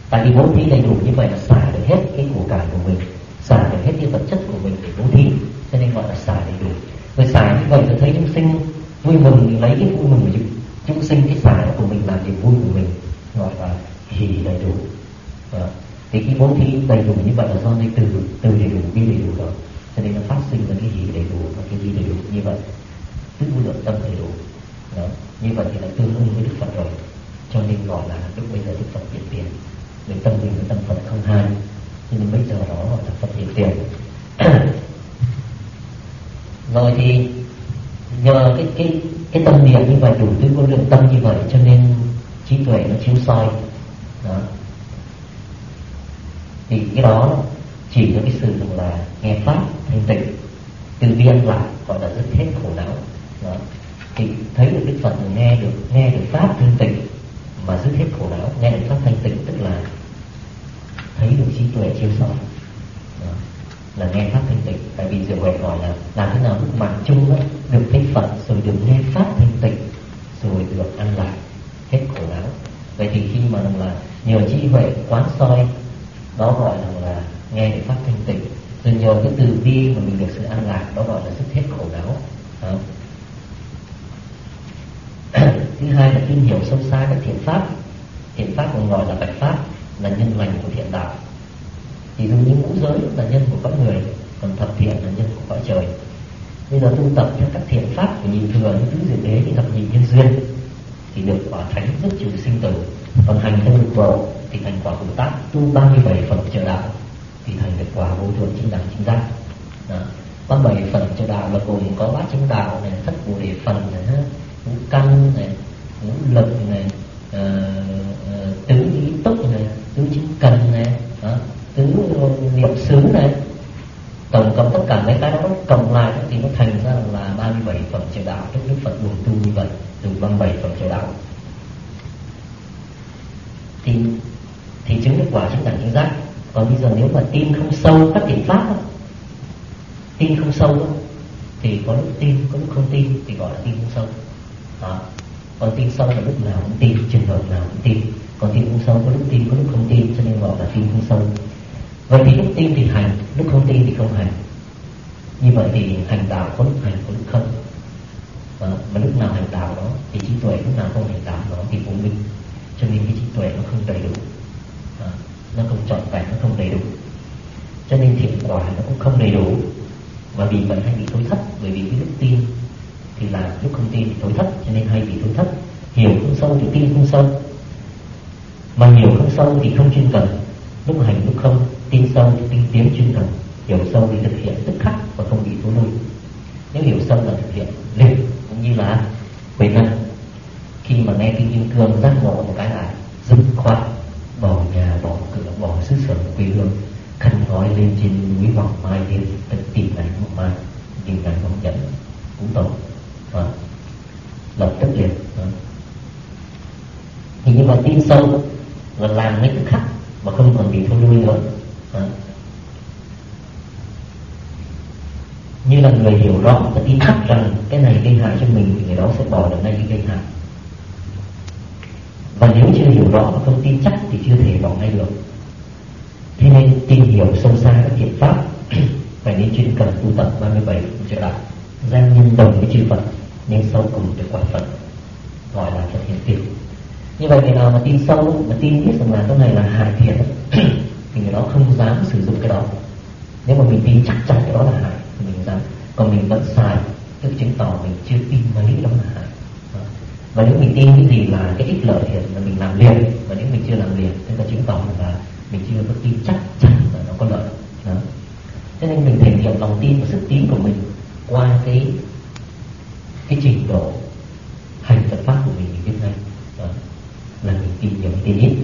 Tại vì bố thí đầy đủ như vậy là xả được hết cái của cải của mình, xả được hết cái vật chất của mình để bố thí, cho nên gọi là xả đầy đủ. Rồi xả như vậy tôi thấy chúng sinh vui mừng, mình lấy cái vui mừng của chúng sinh, cái xả của mình làm niềm vui của mình, gọi là hỷ đầy đủ. Thì cái bố thí đầy đủ như vậy là do đây từ đầy đủ, bi đầy đủ rồi, cho nên nó phát sinh ra cái hỷ đầy đủ và cái bi đầy đủ như vậy, tức vô lượng tâm đầy đủ. Đó. Như vậy thì là tương ứng với Đức Phật rồi, cho nên gọi là lúc bây giờ Đức Phật hiện tiền, với tâm linh với tâm Phật không hai, cho nên bây giờ đó gọi là Phật hiện tiền. Rồi thì nhờ cái tâm niệm như vậy, đủ thứ vô lượng tâm như vậy, cho nên trí tuệ nó chiếu soi. Đó. Thì cái đó chỉ cho cái sự là nghe pháp thanh tịnh, từ bi ăn lạc, gọi là dứt hết khổ não. Đó. Thì thấy được Đức Phật nghe được pháp thanh tịnh mà dứt hết khổ não, nghe được pháp thanh tịnh tức là thấy được trí tuệ chiếu soi. Đó. Là nghe pháp thanh tịnh. Tại vì Diệu Huệ hỏi là làm thế nào lúc mạng chung đó, được thấy Phật rồi được nghe pháp thanh tịnh rồi được an lạc hết khổ não. Vậy thì khi mà là nhờ trí huệ quán soi, đó gọi là nghe được pháp thanh tịnh, rồi nhờ cái từ bi mà mình được sự an lạc, đó gọi là dứt hết khổ não. Đó. Thứ hai là tin hiểu sâu xa các thiện pháp. Thiện pháp còn gọi là bạch pháp, là nhân lành của thiện đạo. Thì giống như ngũ giới là nhân của con người, còn thập thiện là nhân của cõi trời. Bây giờ tu tập theo các thiện pháp của nhị thừa như tứ diệu đế thì thập nhị nhân duyên, thì được quả thánh dứt trừ sinh tử. Còn hành theo lục độ thì thành quả Bồ Tát, tu 37 phần trợ đạo thì thành được quả vô thượng chính đẳng chính giác. 37 phần trợ đạo là gồm có bát chánh đạo này, thất bồ đề phần này, ngũ căn này, ngũ lực này, tứ ý túc này, tứ chính cần này, tứ niệm xứ này. Tổng cộng tất cả mấy cái đó cộng lại thì nó thành ra là 37 phẩm trợ đạo. Đức Phật buồn tu như vậy, từ 37 phẩm trợ đạo thì chứng được quả chính đẳng chính giác. Còn bây giờ nếu mà tin không sâu các thiện pháp, tin không sâu thì có lúc tin, có lúc không tin, thì gọi là tin không sâu. Đó. Còn tin sâu là lúc nào cũng tin, trường hợp nào cũng tin. Còn tin không sâu có lúc tin, có lúc không tin, cho nên gọi là tin không sâu. Vậy thì lúc tin thì hành, lúc không tin thì không hành. Như vậy thì hành đạo có lúc hành, có lúc không. Mà lúc nào hành đạo đó thì trí tuệ, lúc nào không hành đạo đó thì vô minh. Cho nên cái trí tuệ nó không đầy đủ, nó không trọn vẹn, nó không đầy đủ. Cho nên thiện quả nó cũng không đầy đủ, mà vì vậy hay bị thối thất. Bởi vì cái lúc tin thì là, lúc không tin thì thối thất, cho nên hay bị thối thất. Hiểu không sâu thì tin không sâu, mà hiểu không sâu thì không chuyên cần. Lúc hành lúc không, tin sâu thì tinh tiến chuyên cần, hiểu sâu thì thực hiện tức khắc và không bị thối lui. Nếu hiểu sâu là thực hiện liền, cũng như là Huệ Năng khi mà nghe kinh Kim Cương giác ngộ một cái là dứt khoát bỏ nhà, bỏ cửa, bỏ xứ sở quê hương, khăn gói lên trên núi Hoàng Mai Liên, tìm ngày một mai, tìm ngày không dẫn cũng tội, lập tức liền. Thì như vậy tin sâu là làm ngay tức khắc mà không còn bị thôi lui nữa. Như là người hiểu rõ và tin chắc rằng cái này gây hại cho mình thì người đó sẽ bỏ được ngay cái gây hại. Và nếu chưa hiểu rõ và không tin chắc thì chưa thể bỏ ngay được. Thế nên tìm hiểu sâu xa các thiện pháp phải nên chuyên cần tu tập 37 trợ đạo, gian nhân đồng với chư Phật, nên sau cùng được quả Phật, gọi là Phật hiện tiền. Như vậy người nào mà tin sâu, mà tin biết rằng là cái này là hại thiện thì người đó không dám sử dụng cái đó. Nếu mà mình tin chắc chắn cái đó là hại thì mình dám. Còn mình vẫn xài, tức chứng tỏ mình chưa tin mấy đó là hại. Và nếu mình tin cái gì là cái ích lợi thiện là mình làm liền, và nếu mình chưa làm liền tức là chứng tỏ là mình chưa có tin chắc chắn là nó có lợi. Đó. Cho nên mình thể hiện lòng tin và sức tin của mình qua cái trình độ hành Phật pháp của mình biết ngay. Đó. Là mình tin nhiều tin ít.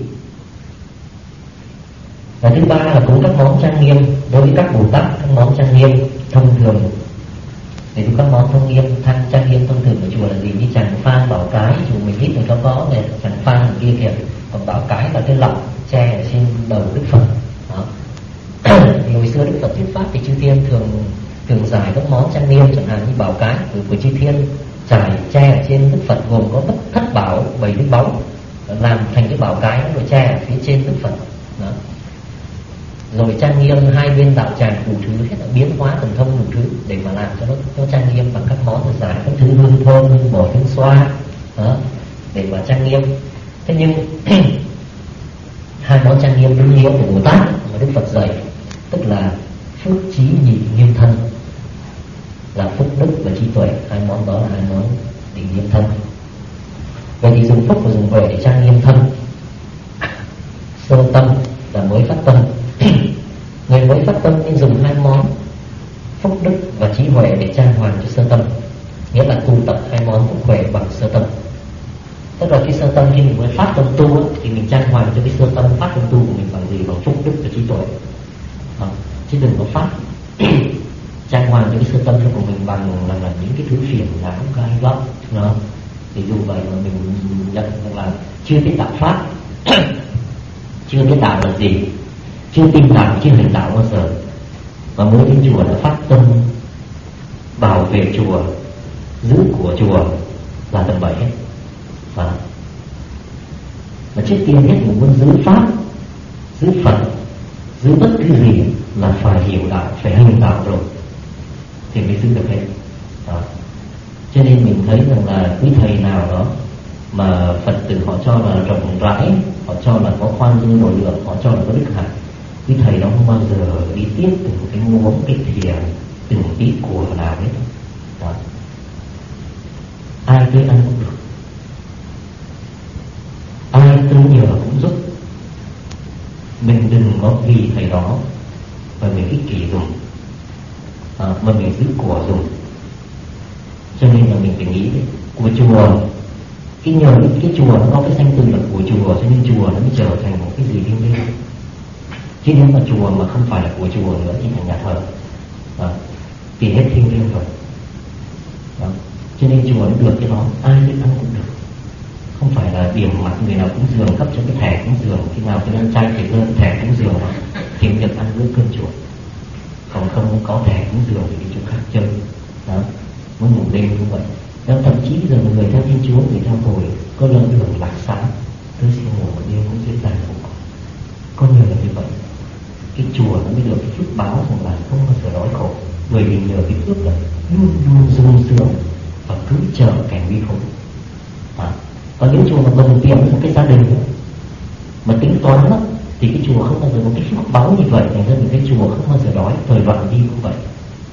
Và thứ ba là cúng các món trang nghiêm. Đối với các Bồ Tát, các món trang nghiêm thông thường, để các món thông nghiêm, thang trang nghiêm thông thường của chùa là gì? Như tràng phan, bảo cái, chùa mình ít thì có này, tràng phan kia kìa. Còn bảo cái là cái lọng tre ở trên đầu Đức Phật. Đó. Thì hồi xưa Đức Phật thuyết pháp thì chư thiên thường giải các món trang nghiêm, chẳng hạn như bảo cái của chư thiên trải tre ở trên Đức Phật, gồm có thất bảo 7 đức báu, làm thành cái bảo cái rồi tre ở phía trên Đức Phật. rồi trang nghiêm hai bên đạo tràng đủ thứ hết, là biến hóa thần thông đủ thứ để mà làm cho nó trang nghiêm bằng các món giải các thứ hương thơm, hương bột, hương xoa đó, để mà trang nghiêm. Thế nhưng hai món trang nghiêm đúng nghĩa của Bồ Tát mà Đức Phật dạy, tức là phước trí nhị nghiêm thân, là phúc đức và trí tuệ. Hai món đó là hai món để nghiêm thân. Vậy thì dùng phúc và dùng huệ để trang nghiêm thân. Sơ tâm là mới phát tâm. Người mới phát tâm nên dùng hai món phúc đức và trí huệ để trang hoàng cho sơ tâm, nghĩa là tu tập hai món phúc huệ bằng sơ tâm. Tức là cái sơ tâm khi mình mới phát tâm tu thì mình trang hoàng cho cái sơ tâm phát tâm tu của mình bằng gì? Bằng phúc đức và trí tuệ. Chứ đừng có phát trang hoàng cho cái sơ tâm của mình bằng là những cái thứ phiền não gai góc đó. Thì dù vậy mà mình nhận là chưa biết đạo pháp chưa biết đạo là gì, chưa tin đạo, chưa hành đạo bao giờ, mà mới đến chùa đã phát tâm bảo vệ chùa, giữ của chùa là tầm bậy hết. Mà trước tiên hết mình muốn giữ pháp, giữ Phật, giữ bất cứ gì là phải hiểu đạo, phải hành đạo rồi thì mới giữ được hết đó. Cho nên mình thấy rằng là quý thầy nào đó mà Phật tử họ cho là rộng rãi, họ cho là có khoan dung độ lượng, họ cho là có đức hạnh, quý thầy đó không bao giờ đi tiếp từng cái muỗng, cái thìa, từng tí của nào hết đó. Ai tới ăn cũng được, ai tới nhờ cũng giúp. Mình đừng có vì thầy đó mà mình ích kỷ dùng, mà mình giữ của dùng. Cho nên là mình phải nghĩ của chùa, cái nhờ cái chùa nó có cái danh từ là của chùa, cho nên chùa nó mới trở thành một cái gì thiêng liêng. Chứ nếu mà chùa mà không phải là của chùa nữa thì thành nhà thờ thì hết thiêng liêng rồi đó. Cho nên chùa nó được cái đó, ai biết ăn cũng được, không phải là điểm mặt người nào cũng dường cấp cho cái thẻ cúng dường, khi nào cái ăn chay thì lên thẻ cúng dường đó thì được ăn bữa cơm chùa, còn không có thẻ cúng dường thì đi chỗ khác chơi đó. Muốn ngủ đêm như vậy. Nên thậm chí giờ người theo Thiên Chúa, người theo Hồi có lỡ đường lạc sáng, tôi xin ngủ một đêm cũng dễ dàng ngủ. Có nhiều là như vậy. Cái chùa nó mới được cái phước báo rằng là không bao giờ đói khổ, bởi vì nhờ cái phước là luôn luôn sung sướng và cứ chờ kẻ nguy khốn. Còn những chùa mà đồng tiền với một cái gia đình mà tính toán đó, thì cái chùa không bao giờ có cái phước báo như vậy. Thành ra cái chùa không bao giờ đói. Thời loạn đi cũng vậy,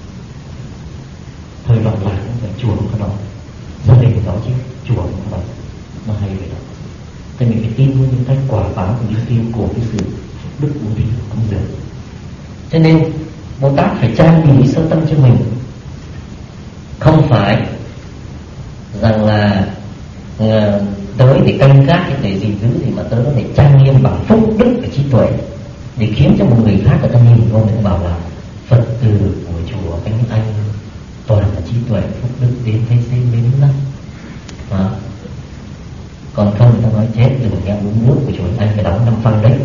thời loạn lạc cũng vậy, chùa không có đó, gia đình đó chứ chùa không có đó. Nó hay vậy đó. Thế mình phải tin với những cái quả báo của linh thiêng của cái sự đức uống thí cúng dường. Cho nên Bồ Tát phải trang bị sơ tâm cho mình, không phải rằng là tới để canh gác để gìn giữ gì, mà tới đó để trang nghiêm bằng phúc đức và trí tuệ, để khiến cho một người khác người ta nhìn vô người ta bảo là Phật tử của chùa anh toàn là trí tuệ phúc đức đến thấy dễ mến lắm. Còn không người ta nói chết đừng nghe uống nước của chùa anh phải đóng 5 phân đấy.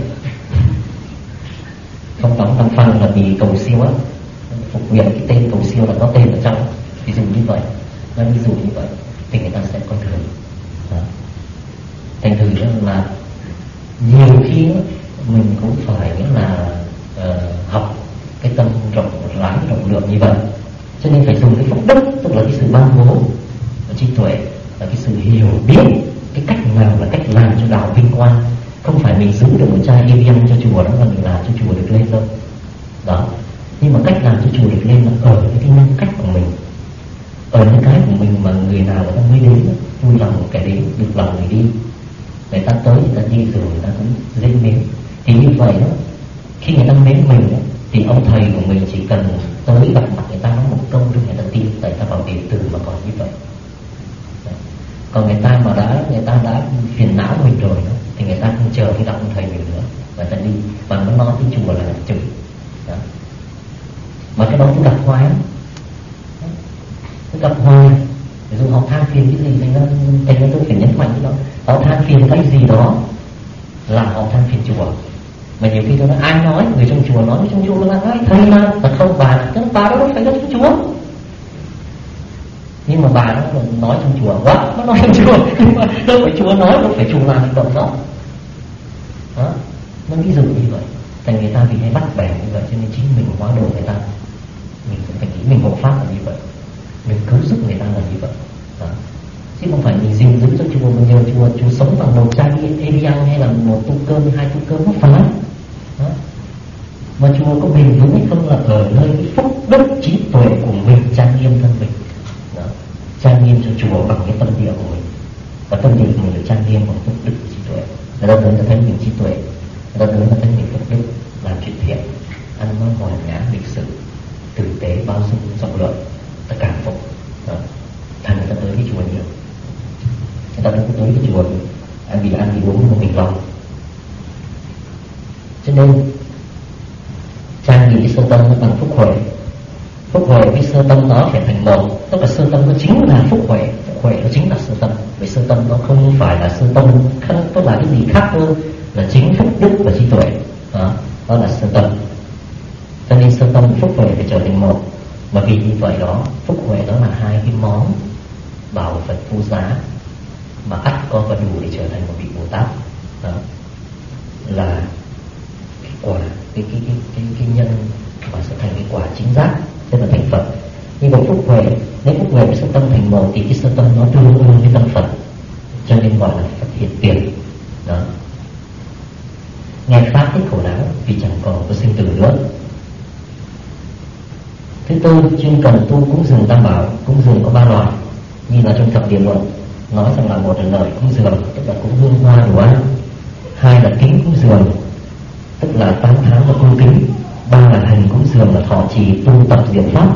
Không đóng 5 phân là vì cầu siêu á, phục nguyện cái tên cầu siêu là có tên ở trong, ví dụ như vậy. Nói ví dụ như vậy thì người ta sẽ coi thường. Thành thử là nhiều khi mình cũng phải là học cái tâm rộng rãi rộng lượng như vậy. Cho nên phải dùng cái phúc đức, tức là cái sự ban bố và trí tuệ, là cái sự hiểu biết cái cách nào là cách làm cho đạo vinh quang. Không phải mình giữ được một chai EVN cho chùa đó là mình làm cho chùa được lên đâu đó. Nhưng mà cách làm cho chùa được lên là ở cái nhân cách của mình, ở những cái của mình mà người nào người ta mới đến, vui lòng kẻ đến, được lòng người đi. Người ta tới người ta đi rồi người ta cũng dễ mến. Thì như vậy đó, khi người ta mến mình đó, thì ông thầy của mình chỉ cần tới gặp mặt người ta nói một câu để người ta tin, tại ta bảo điện tử mà còn như vậy. Còn người ta đã phiền não mình rồi đó, thì người ta không chờ cái đạo ông thầy mình nữa, người ta đi và nó nói cái chùa là chửi đó. Mà cái đó cũng gặp hoài lắm, gặp hoài. Ví dụ họ than phiền cái gì thì tôi phải nhấn mạnh cái đó. Họ than phiền cái gì đó là họ than phiền chùa. Mà nhiều khi tôi nói ai nói, người trong chùa nói, trong chùa là ai thầy mà không bà đó đâu phải là trong chùa. Nhưng mà bà nó nói trong chùa quá, nó nói trong chùa, nhưng mà đâu phải chùa nói, đâu phải chùa làm hành động đó. Nó ví dụ như vậy. Thành người ta vì hay bắt bẻ như vậy cho nên chính mình hóa độ người ta. Mình cũng phải nghĩ mình hộ pháp là như vậy, mình cứu giúp người ta là như vậy đó. Chứ không phải mình gìn giữ cho chùa, mình nhờ chùa sống bằng một chai Evian hay là một tô cơm, 2 tô cơm, không phải đó. Mà chùa có bền vững hay không là ở nơi cái phúc đức trí tuệ của mình trang nghiêm thân mình đó. Trang nghiêm cho chùa bằng cái tâm địa của mình, và tâm địa của mình được trang nghiêm bằng phúc đức trí tuệ. Người ta tới ta thấy mình trí tuệ, người ta tới ta thấy mình phúc đức, làm chuyện thiện, ăn nói hòa nhã, lịch sự, tử tế, bao dung, rộng lượng, ta cảm phục đó. Thành người ta tới cái chùa nhiều. Người ta không tới cái chùa vì ăn vì uống mà mình lo. Cho nên trang nghĩ sơ tâm nó bằng phúc huệ. Phúc huệ với sơ tâm nó phải thành một. Tức là sơ tâm nó chính là phúc huệ, phúc huệ nó chính là sơ tâm. Vì sơ tâm nó không phải là sơ tâm, không có là cái gì khác hơn là chính phúc đức và trí tuệ đó. Đó là sơ tâm. Cho nên sơ tâm phúc huệ phải trở thành một. Mà vì như vậy đó, phúc huệ đó là hai cái món bảo vật vô giá mà ắt có và đủ để trở thành một vị Bồ Tát đó. Là cái quả, cái nhân mà sẽ thành cái quả chính giác, tức là thành Phật. Nhưng mà phúc huệ, nếu phúc huệ với sơ tâm thành một thì cái sơ tâm nó tương đương với tâm Phật, cho nên gọi là Phật hiện tiền đó. Nghe pháp hết khổ não vì chẳng còn có sinh tử nữa. Thứ tư, chuyên cần tu cúng dường tam bảo. Cúng dường có 3 loại, như là trong thập điển luận nói rằng là một là lời cúng dường, tức là cúng hương hoa đồ ăn; 2 là kính cúng dường, tức là tán thán và cung kính; 3 là hành cúng dường, là thọ trì tu tập diệu pháp.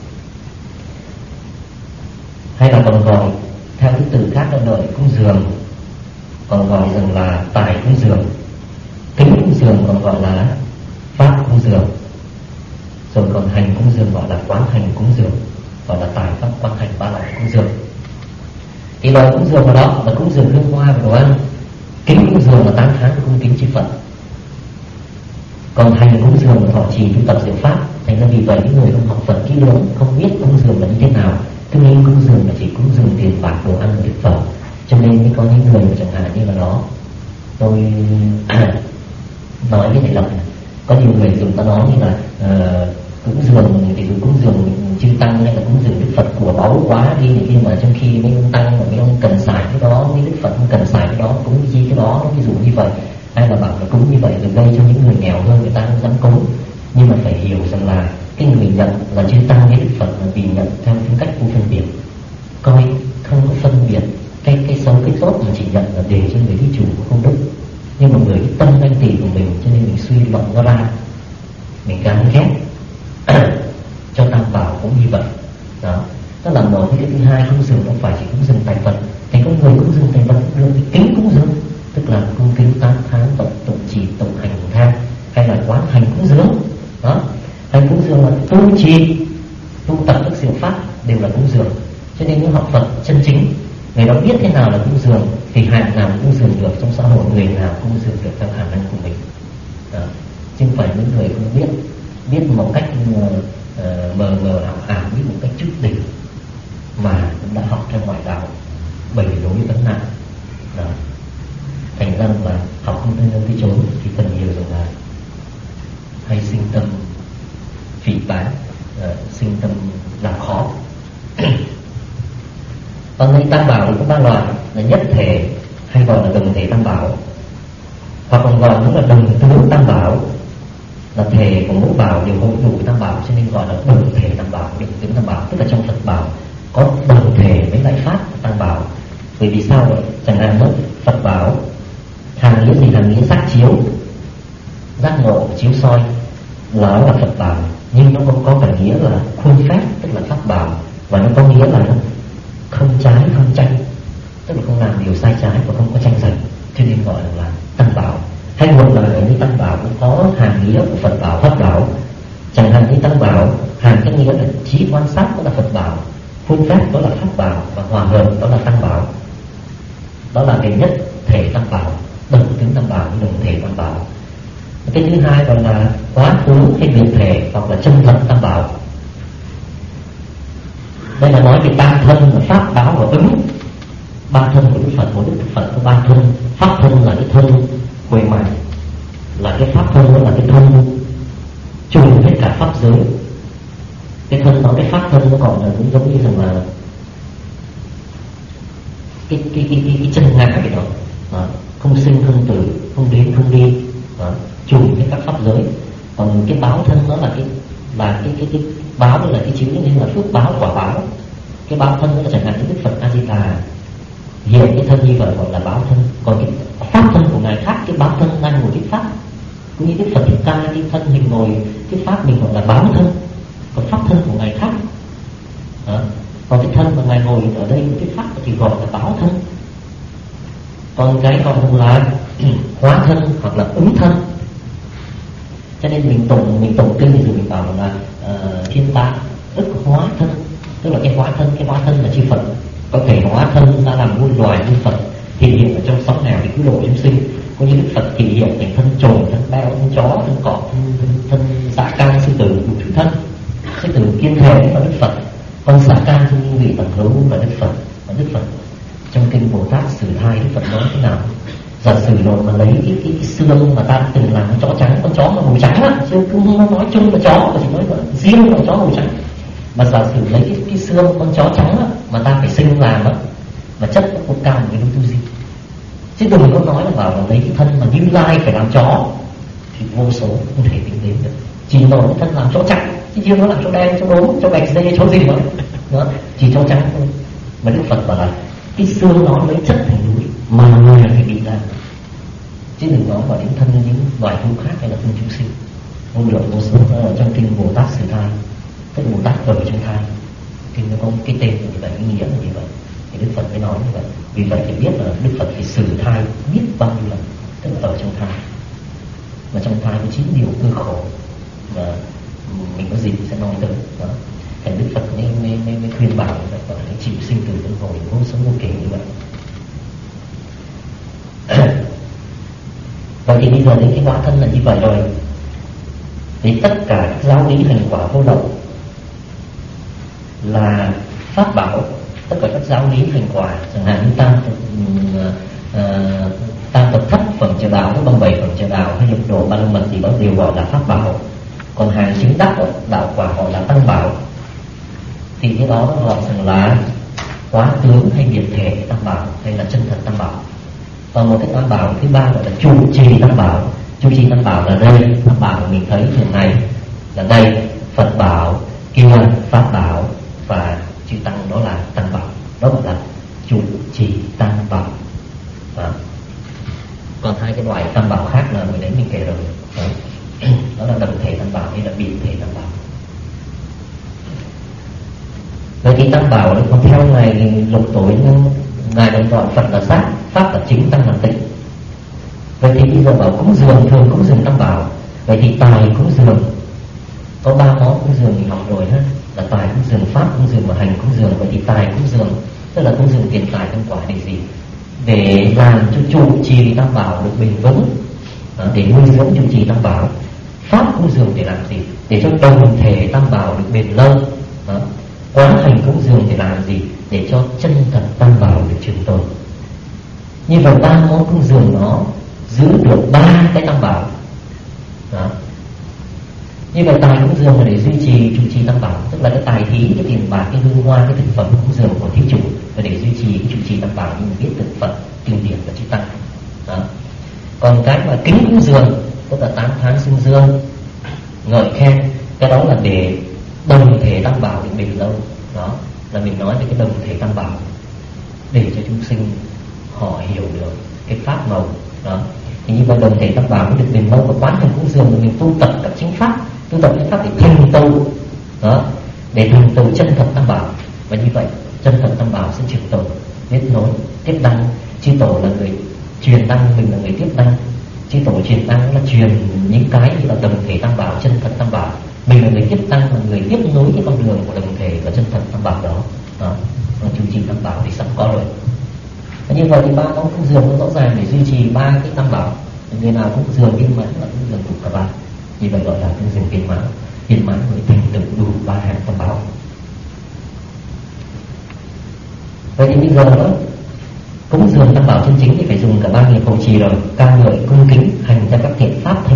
Hay là còn gọi theo thứ tự khác là lời cúng dường, còn gọi rằng là tài cúng dường; kính cúng dường còn gọi là pháp cúng dường; rồi còn hành cúng dường gọi là quán hành cúng dường, gọi là tài pháp quán hành, 3 loại cúng dường. Thì lời cúng dường vào đó là cúng dường hương hoa và đồ ăn, kính cúng dường là tán thán cung kính chư Phật, còn hành cúng dường là thọ trì tu tập diệu pháp. Thành ra vì vậy những người không học Phật kỹ lưỡng, không biết cúng dường là như thế nào, cứ nghĩ cúng dường là chỉ cúng dường tiền bạc đồ ăn thực phẩm, cho nên mới có những người chẳng hạn như là đó. Tôi nói với thầy Lộc này, có nhiều người dùng ta nói như là cúng dường thì dùng cúng dường chư tăng hay là cúng dường Đức Phật của báu quá đi này kia, mà trong khi mấy ông tăng và mấy ông cần xài cái đó, mấy Đức Phật không cần xài cái đó, cúng cái gì cái đó, ví dụ như vậy. Hay là bảo là cúng như vậy rồi gây cho những người nghèo hơn, người ta không dám cúng. Nhưng mà phải hiểu rằng là cái người nhận là chư tăng với Đức Phật là vì nhận theo tính cách vô phân biệt, coi không có phân biệt cái xấu cái tốt, mà chỉ nhận là để cho người thí chủ không đức. Nhưng mà người cái tâm thanh tỳ của mình, cho nên mình suy luận nó ra, mình càng ghét. Cho tam bảo cũng như vậy đó. Đó là một. Cái thứ hai, cúng dường không phải chỉ cúng dường tài vật. Thành có người cúng dường tài vật cũng được, kính cúng dường tức là cung kính tán thán tụng trì tụng hành thang, hay là quán hành cúng dường đó. Hành cúng dường là tu trì tu tập các diệu pháp đều là cúng dường. Cho nên những học Phật chân chính, người đó biết thế nào là cúng dường thì hạng nào cúng dường được trong xã hội, người nào cúng dường được theo khả năng của mình đó. Chứ không phải những người không biết một cách mờ ảo ảo, biết một cách chút đỉnh mà cũng đã học theo ngoại đạo 7 đối vấn nạn đó. Thành ra là học không tới nơi tới chốn thì phần nhiều rằng là hay sinh tâm phỉ báng, sinh tâm làm khó. Còn ngay tam bảo có 3 loại là nhất thể, hay gọi là đồng thể tam bảo, hoặc còn gọi cũng là đồng tướng tam bảo, là thể của mỗi bảo đều hội đủ tam bảo, cho nên gọi là đồng thể tam bảo, đồng tướng tam bảo. Tức là trong Phật bảo có đồng thể với lại pháp tam bảo. Bởi vì sao vậy? Chẳng hạn mất Phật bảo hàng nghĩa gì? Hàng nghĩa giác chiếu, giác ngộ, chiếu soi, nó là Phật bảo. Nhưng nó cũng có cả nghĩa là khuôn phép, tức là pháp bảo, và nó có nghĩa là không trái không tranh, tức là không làm điều sai trái và không có tranh giành, cho nên gọi là tam bảo. Hay một là như tam bảo cũng có hàng nghĩa của Phật bảo, pháp bảo. Chẳng hạn như tam bảo hàng cái nghĩa là trí quan sát, đó là Phật bảo, khuôn phép đó là pháp bảo, và hòa hợp đó là tam bảo. Đó là cái nhất thể tam bảo, đồng tướng tam bảo, đồng thể tam bảo. Cái thứ hai còn là quá khứ hay biệt thể, hoặc là chân thật tam bảo. Đây là nói về 3 thân là pháp báo và ứng. 3 thân của Đức Phật, của Đức Phật có 3 thân. Pháp thân là cái thân khỏe mạnh, là cái pháp thân, nó là cái thân trùm hết cả pháp giới. Cái thân đó, cái pháp thân nó còn là cũng giống như rằng là cái chân ngã vậy đó. Không sinh không tử, không đến không đi, trùm hết các pháp giới. Còn cái báo thân nó là cái báo, đó là cái chữ như là phước báo, quả báo. Cái báo thân đó là chẳng hạn như Đức Phật A Di Đà hiện cái thân như vậy gọi là báo thân. Còn cái pháp thân của ngài khác, cái báo thân đang ngồi cái pháp, cũng như Đức Phật Thích Ca cái thân mình ngồi cái pháp mình gọi là báo thân. Còn pháp thân của ngài khác. Còn cái thân mà ngài ngồi ở đây cái pháp thì gọi là báo thân. Còn cái còn là hóa thân hoặc là ứng thân. Cho nên mình tụng kinh thì mình bảo là thiên tạng ức hóa thân, tức là cái hóa thân là chư Phật có thể hóa thân ra làm muôn loài như Phật thì hiện ở trong sóng nào thì cứu độ chúng sinh. Có như Đức Phật thì hiện thành thân trồn, thân beo, thân chó, thân cọp, thân xà can, sư tử, đủ thứ thân. Sư tử Kiên Thề là Đức Phật, con xà can trong vị Tầng Hữu là Đức Phật. Và Đức Phật trong kinh Bồ Tát Sử Thai, Đức Phật nói thế nào? Giả sử rồi mà lấy cái xương mà ta từng làm con chó trắng, con chó màu trắng á, chứ không nói chung là chó, mà chỉ nói là riêng là chó màu trắng. Mà giả sử lấy cái xương con chó trắng á, mà ta phải sinh làm á, mà chất nó cũng cao một cái tu gì. Chứ đừng có nói là bảo là lấy cái thân mà Như Lai phải làm chó thì vô số không thể tính đến được. Chỉ nói cái thân làm chó trắng, chứ chưa nó làm chó đen, chó đốm, chó bạch dê, chó gì đó, chỉ chó trắng thôi. Mà Đức Phật bảo là cái xương nó lấy chất thành núi mà người phải bị ra, chứ đừng nói vào đến thân những loài thú khác hay là thân chúng sinh. Không được. Một số ở trong kinh Bồ Tát Sử Thai, tức Bồ Tát ở trong thai, kinh nó có cái tên như vậy, cái nghĩa là như vậy, thì Đức Phật mới nói như vậy. Vì vậy thì biết là Đức Phật thì xử thai biết bao nhiêu lần, tức là ở trong thai. Mà trong thai có 9 điều cơ khổ mà mình có gì sẽ nói tới đó. Thì Đức Phật mới khuyên bảo là phải chịu sinh tử luân hồi vô sống vô kể như vậy. Vậy thì bây giờ đến cái hóa thân là như vậy rồi, thì tất cả các giáo lý hành quả vô lậu là pháp bảo. Tất cả các giáo lý hành quả, chẳng hạn như tam tập thất phẩm trợ đạo, cái bằng 7 phẩm trợ đạo hay lục độ ba la mật thì đó đều gọi là pháp bảo. Còn hàng chứng đắc đạo quả gọi là tăng bảo. Thì cái đó nó gọi rằng là hóa tướng hay biệt thể tam bảo hay là chân thật tam bảo. Còn một cái tam bảo thứ ba gọi là trụ trì tam bảo. Trụ trì tam bảo là đây, tam bảo mà mình thấy hiện nay là đây, Phật bảo, kia pháp bảo và chư tăng, đó là tăng bảo. Đó gọi là trụ trì tam bảo. Còn hai cái loại tam bảo khác là mới đến mình kể rồi. Đó là đồng thể tam bảo hay là biệt thể tam bảo. Vậy thì tam bảo nó còn theo ngài Lục Tổ, ngài còn gọi Phật là giác, pháp là chính, tăng là tịnh. Vậy thì bây giờ bảo cúng dường, thường cúng dường tam bảo. Vậy thì tài cúng dường có 3 món cúng dường mình học rồi ha, là tài cúng dường, pháp cúng dường và hành cúng dường. Vậy thì tài cúng dường tức là cúng dường tiền tài, tâm quả để gì? Để làm cho trụ trì tam bảo được bền vững, để nuôi dưỡng trụ trì tam bảo. Pháp cúng dường để làm gì? Để cho đồng thể tam bảo được bền lâu. Quán hành cúng dường để làm gì? Để cho chân thật tam bảo được trường tồn. Như vậy 3 món cúng dường nó giữ được 3 cái tam bảo. Như vậy tài cúng dường là để duy trì trụ trì tam bảo, tức là cái tài thí, cái tiền bạc, cái hương hoa, cái thực phẩm cúng dường của thí chủ, và để duy trì cái trụ trì tam bảo như biết thực Phật, kinh điển và chư tăng. Còn cái mà kính cúng dường tức là 8 tháng xưng dương, ngợi khen, cái đó là để đồng thể tam bảo được bền lâu. Đó là mình nói về cái đồng thể tam bảo để cho chúng sinh họ hiểu được cái pháp màu. Đó thì như vậy đồng thể tam bảo mới được bền lâu. Và quán hành cúng dường là mình tu tập các chính pháp, tu tập chính pháp để thành tựu, đó, để thành tựu chân thật tam bảo. Và như vậy chân thật tam bảo sẽ trường tồn, kết nối, tiếp đăng. Chư tổ là người truyền đăng, mình là người tiếp đăng. Chư tổ truyền đăng là truyền những cái như là đồng thể tam bảo, chân thật tam bảo. Mình là người tiếp đăng, là người tiếp nối cái con đường của đồng thể và chân thật tam bảo đó. Còn trụ trì tam bảo thì sẵn có rồi. Và như vậy thì 3 món cúng dường nó rõ ràng để duy trì 3 cái tam bảo. Người nào cúng dường viên mãn là cúng dường đủ cả 3. Như vậy gọi là cúng dường viên mãn. Viên mãn mới thành tựu đủ 3 hàng tam bảo. Vậy thì bây giờ đó, cúng dường tam bảo chân chính thì phải dùng cả 3 nghiệp hộ trì rồi: ca ngợi, cung kính, hành theo các thiện pháp thanh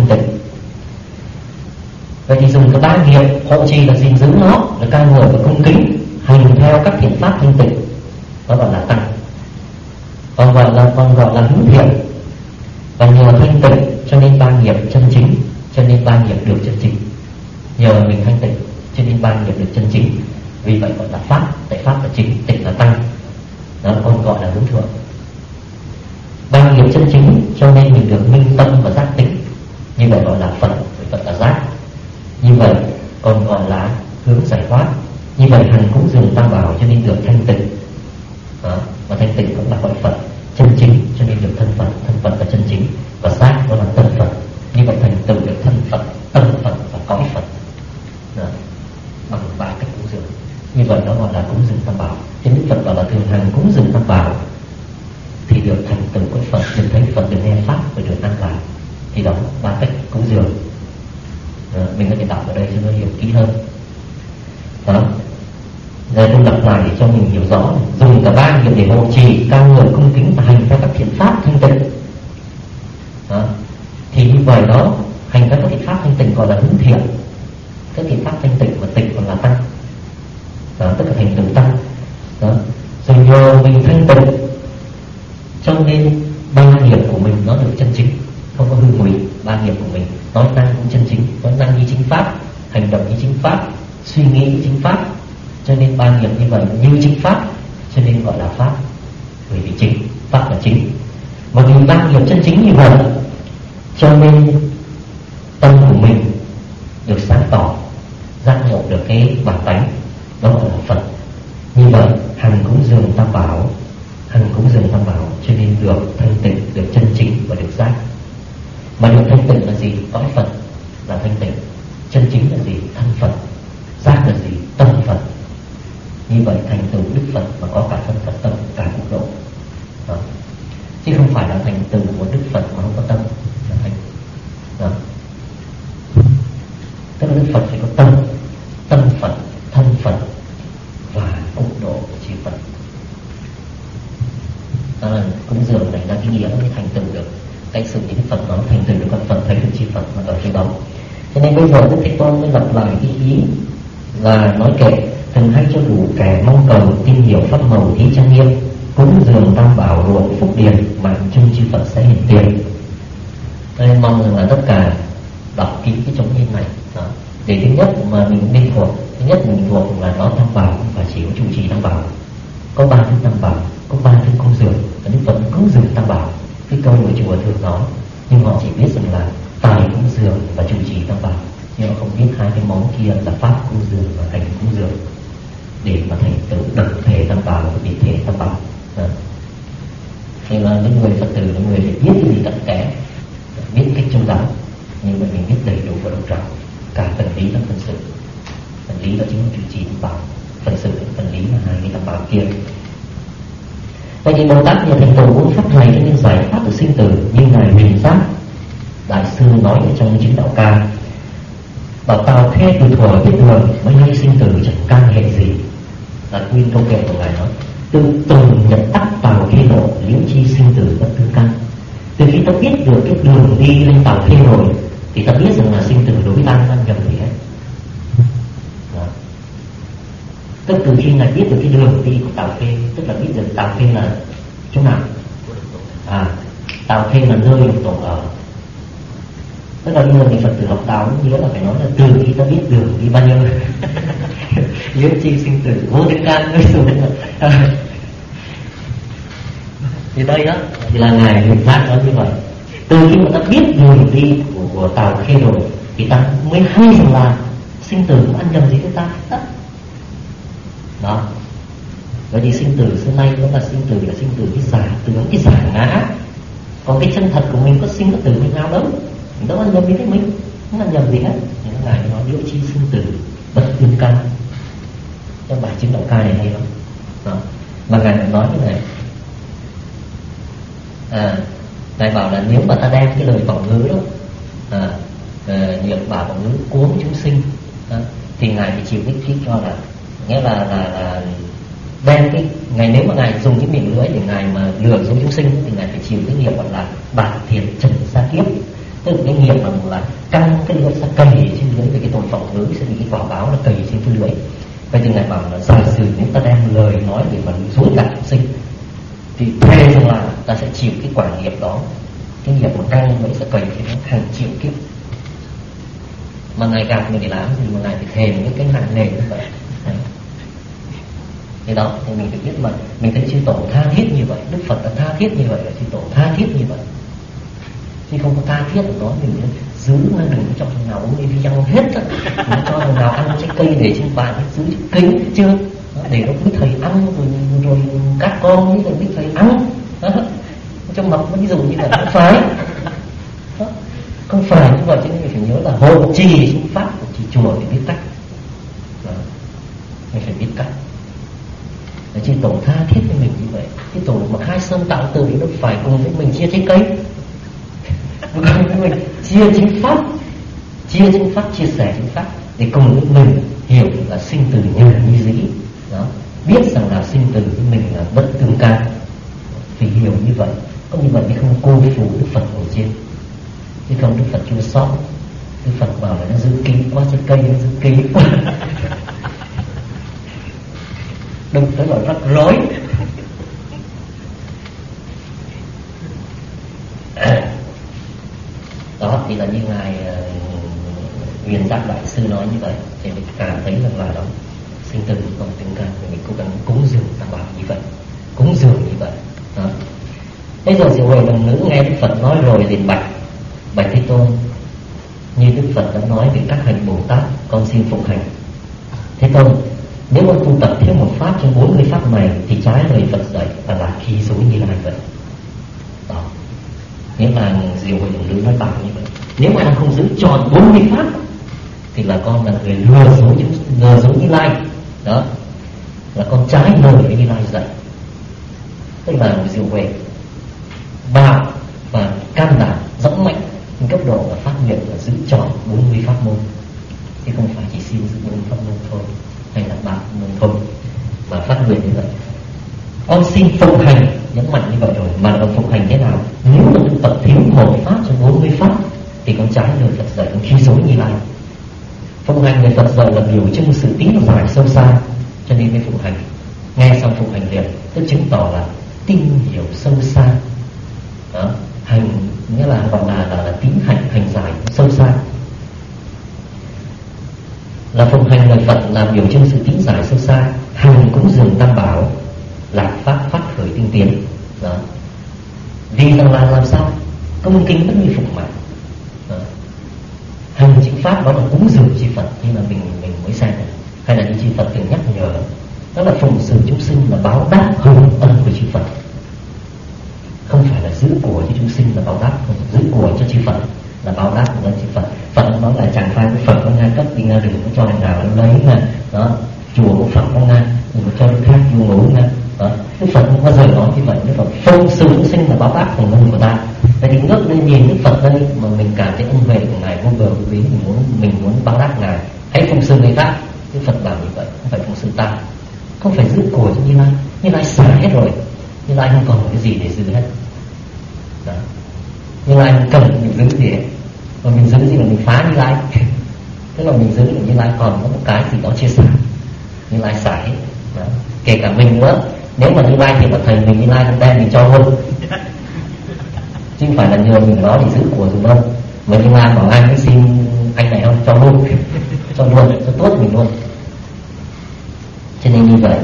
Vậy thì dùng cái ba nghiệp hộ trì là gìn giữ nó, là ca ngợi và cung kính, hành theo các thiện pháp thanh tịnh, đó gọi là tăng. Còn gọi là hướng thiện. Và nhờ thanh tịnh cho nên ba nghiệp chân chính, cho nên ba nghiệp được chân chính. Nhờ mình thanh tịnh cho nên ba nghiệp được chân chính. Vì vậy gọi là pháp, tại pháp là chính, tịnh là tăng. Đó còn gọi là hướng thượng. Ba nghiệp chân chính cho nên mình được minh tâm và giác tịnh. Như vậy gọi là Phật, Phật là giác. Như vậy còn gọi là hướng giải thoát. Như vậy hành cúng dường tam bảo cho nên được thanh tịnh. Đó. Và thanh tịnh cũng là gọi Phật chân chính cho nên được thân Phật là chân chính. Và giác đó là tâm Phật. Như vậy thành tựu được thân Phật, tâm Phật và cõi Phật. Đó. Bằng ba cách cúng dường. Như vậy đó gọi là cúng dường tam bảo. Cho nên Phật bảo là thường hành cúng dường tam bảo thì được thành tựu cõi Phật, được thấy Phật, được nghe pháp và được an lạc. Thì đó ba cách cúng dường. Mình có thể đọc ở đây cho nó hiểu kỹ hơn. Đó. Rồi tôi đọc lại để cho mình hiểu rõ. Dùng cả ba nghiệp để hộ trì, ca ngợi, cung kính và hành theo các thiện pháp thanh tịnh. Đó. Thì như vậy đó, hành theo các thiện pháp thanh tịnh gọi là hướng thiện. Các thiện pháp thanh tịnh và tịnh còn là tăng. Đó, tất cả thành tựu tăng. Đó. Rồi nhờ mình thanh tịnh cho nên ba nghiệp của mình nó được chân chính, không có hư ngụy. Ba nghiệp của mình nói năng cũng chân chính, nói năng như chính pháp, hành động như chính pháp, suy nghĩ như chính pháp. Cho nên ba nghiệp như vậy như chính pháp, cho nên gọi là pháp. Bởi vì chính, pháp là chính. Mà vì ba nghiệp chân chính như vậy, cho nên tâm của mình được sáng tỏ, giác ngộ được cái bản tánh, đó gọi là Phật. Như vậy hành cúng dường tam bảo, cho nên được thanh tịnh, được chân chính và được giác. Mà được thanh tịnh là gì? Cõi Phật là thanh tịnh. Chân chính là gì? Thân Phật. Giác là gì? Tâm Phật. Như vậy thành tựu Đức Phật mà có cả thân Phật tâm, cả quốc độ. Đó. Chứ không phải là thành tựu của Đức Phật mà không có tâm là thành. Đó. Tức là Đức Phật phải có tâm Phật, thân Phật và quốc độ của chư Phật. Đó là cúng dường này ra cái nghĩa mới thành tựu được cái sự Đức Phật, nó thành tựu được con Phật, thấy được chư Phật mà ở trên đó. Cho nên bây giờ Đức Thế Tôn mới lặp lại cái ý là nói kệ: thường hay cho đủ kẻ mong cầu tin hiểu pháp màu thí trang nghiêm, cúng dường tam bảo ruộng phúc điền, mạnh chung chư Phật sẽ hiện tiền. Nên mong rằng là tất cả đọc kỹ cái chống nhiên này. Đó. Để thứ nhất mà mình nên thuộc, thứ nhất mình thuộc là nó tam bảo, không phải chỉ có trụ trì tam bảo. Có ba thứ tam bảo, có ba thứ cúng dường, và Đức Phật cúng dường tam bảo. Cái câu của chùa thường nói, nhưng họ chỉ biết rằng là tài cúng dường và trụ trì tam bảo, nhưng họ không biết hai cái món kia là pháp cúng dường và hành cúng dường, để mà thành tựu độc thể tam bảo và biệt thể tam bảo. Nên là những người Phật tử là người phải biết cái gì tận kẽ, biết cách chu đáo, nhưng mà mình biết đầy đủ và rộng rãi cả phần lý lẫn phần sự. Phần lý đó chính là trụ trì tam bảo, phần sự phần lý là hai cái tam bảo kia. Vậy thì Bồ Tát nhờ thành tựu bốn pháp này cho nên giải thoát được sinh tử, như ngài Huỳnh Giác đại sư nói ở trong Chính Đạo Ca, bảo Tào Thê từ thuở biết đường, mới hay sinh tử chẳng can hệ gì. Là nguyên câu kệ của ngài nói: từng nhập tắc Tào Thê lộ, liễu chi sinh tử bất tư căn. Từ khi ta biết được cái đường đi lên Tào Thê rồi, thì ta biết rằng là sinh tử đối với ta không nhầm gì hết. Tức từ khi ngài biết được cái đường đi của Tào Thê, tức là biết được Tào Thê là chỗ nào. Tào Thê là nơi tổ ở. Tức là bây giờ mình Phật tử học đạo nhớ là phải nói là từ khi ta biết đường đi bao nhiêu liễu chi sinh tử vô tư can mới xuống. Thì đây đó thì là ngài Huỳnh Giác nói như vậy. Từ khi mà ta biết đường đi của Tào Thê rồi, thì ta mới hay rằng là sinh tử cũng ăn nhầm gì với ta. Đó. Vậy thì sinh tử xưa nay vẫn là sinh tử cái giả tướng, cái giả ngã. Còn cái chân thật của mình có sinh có tử với nhau đâu. Mình đâu ăn nhầm với mình, không ăn nhầm gì hết. Nhưng ngài nói liễu chi sinh tử bất tương căn. Trong bài Chính Đạo Ca này hay lắm. Đó. Mà ngài nói như này, ngài bảo là nếu mà ta đem cái lời vọng ngữ đó, niệm bảo vọng ngữ cuốn chúng sinh, thì ngài phải chịu cái cho là nghĩa là đem cái ngài, nếu mà ngài dùng cái miệng lưỡi để ngài mà lừa dối chúng sinh thì ngài phải chịu cái nghiệp gọi là bạc thiệt trần sa kiếp. Tức là cái nghiệp là căng cái lưỡi ra cày trên lưỡi, về cái tội vọng lưỡi sẽ bị cái quả báo là cày trên cái lưỡi. Vậy thì Ngài bảo là giả sử chúng ta đem lời nói về phần dối gạt chúng sinh thì thề rằng là ta sẽ chịu cái quả nghiệp đó, cái nghiệp mà căng lưỡi ra cày thì nó hàng triệu kiếp. Mà Ngài gạt mình để làm gì mà Ngài phải thề những cái nặng nề như vậy. Thế đó, thì mình phải biết mà mình thấy chư tổ tha thiết như vậy, Đức Phật đã tha thiết như vậy, là chư tổ tha thiết như vậy. Chứ không có tha thiết của nó mình giữ nó, đừng có cho thằng nào uống đi văng hết á, nó cho thằng nào ăn trái cây để trên bàn giữ kính chưa, để nó quý thầy ăn rồi các con với quý thầy ăn đó. Cho mập nó ví dụ như là không phải đó. Không phải như vậy, cho nên mình phải nhớ là hộ trì chính pháp của trì chùa phải biết cách đó. Mình phải biết cách để chư tổ tha thiết với mình như vậy. Chư tổ mà khai sơn tạo từ thì đâu phải cùng với mình chia trái cây, cùng với mình chia chính pháp, chia sẻ chính pháp, để cùng với mình hiểu là sinh tử nhàn như dĩ đó, biết rằng là sinh tử với mình là bất tương can, phải hiểu như vậy. Có như vậy mới không cô phụ Đức Phật ngồi trên, chứ không Đức Phật chua xót. Đức Phật bảo là nó giữ kín quá, trái cây nó giữ kín quá. Đừng tới là rắc rối. Đó thì là như Ngài Huyền Giác Đại Sư nói như vậy, thì mình cảm thấy rằng là đó sinh tử còn tương can, mình cố gắng cúng dường Tam Bảo như vậy, cúng dường như vậy đó. Bây giờ Diệu Huệ Đồng Nữ nghe Đức Phật nói rồi liền bạch Thế Tôn, như Đức Phật đã nói về các hành Bồ Tát, con xin phụng hành. Thế Tôn, nếu con tu tập thêm một pháp trong 40 pháp này thì trái lời Phật dạy và là khi dối Như Lai vậy. Đó, nếu là Diệu Huệ Đồng Nữ nói bảo như vậy, nếu mà không giữ tròn 40 pháp thì là con là người lừa dối Như Lai. Đó, là con trái lời với Như Lai dạy. Tức là Diệu Huệ bảo và can đảm dũng mạnh cấp độ và phát nguyện là giữ tròn 40 pháp môn, chứ không phải chỉ xin giữ 40 pháp môn thôi, hay là 3 môn thôi, mà phát nguyện như vậy. Con xin phụng hành, nhấn mạnh như vậy rồi, mà con phụng hành thế nào? Nếu mà Đức Phật thiếu một pháp trong 40 pháp thì con trái lời Phật dạy, con khi dối Như Lai. Phụng hành lời Phật dạy là biểu trưng sự tín giải sâu xa, cho nên mới phụng hành. Nghe xong phụng hành liền, tức chứng tỏ là tin hiểu sâu xa. Đó, hành nghĩa là gọi là tín hành giải sâu xa. Là phụng hành lời Phật là biểu trưng sự tín giải sâu xa. Hành cúng dường Tam Bảo, lạc pháp phát khởi tinh tiến. Đó, vì rằng là làm sao công kính vẫn như phục mạng. Hành chính pháp đó là cúng dường chư Phật, như là mình mới xem này. Hay là như chư Phật từng nhắc nhở, đó là phụng sự chúng sinh, là báo đáp hưởng ân của chư Phật. Không phải là giữ của cho chúng sinh là báo đáp, không, giữ của cho chư Phật là báo đáp của chư Phật. Phật nói là chẳng phải cái Phật có ngang cấp thì đừng có cho thằng nào nó lấy nha. Đó, chùa của Phật có ngang, đừng có cho người khác vô ngủ nha. Đó, Đức Phật không bao giờ nói như vậy. Đức Phật phụng sự chúng sinh là báo đápของân của ta. Vậy thì ngước lên nhìn Đức Phật đây mà mình cảm thấy ân huệ của Ngài vô bờ vô bến, mình muốn báo đáp Ngài, hãy phụng sự người khác. Đức Phật bảo như vậy, không phải phụng sự ta, không phải giữ của cho Như Lai xả hết rồi, Như Lai không còn cái gì để giữ hết. Đó, Như Lai không cần mình giữ gì hết, mà mình giữ gì là mình phá Như Lai. Tức là mình giữ được Như Lai còn có một cái gì đó chia sẻ, Như Lai xả hết. Đó, kể cả mình nữa, nếu mà Như Lai thì là thầy mình, Như Lai cũng đem mình cho luôn, chứ không phải là nhờ mình đó để giữ của rồi đâu. Mà Như Lai bảo anh xin anh này không, cho luôn, cho tốt mình luôn. Cho nên như vậy